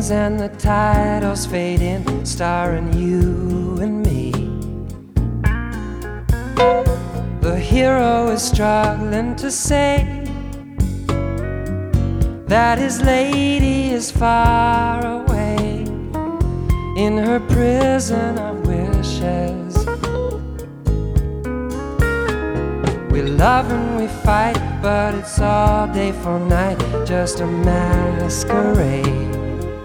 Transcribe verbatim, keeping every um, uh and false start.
ends and the titles fade in, starring you and me. The hero is struggling to say that his lady is far away in her prison of wishes. We love and we fight, but it's all day for night, just a masquerade.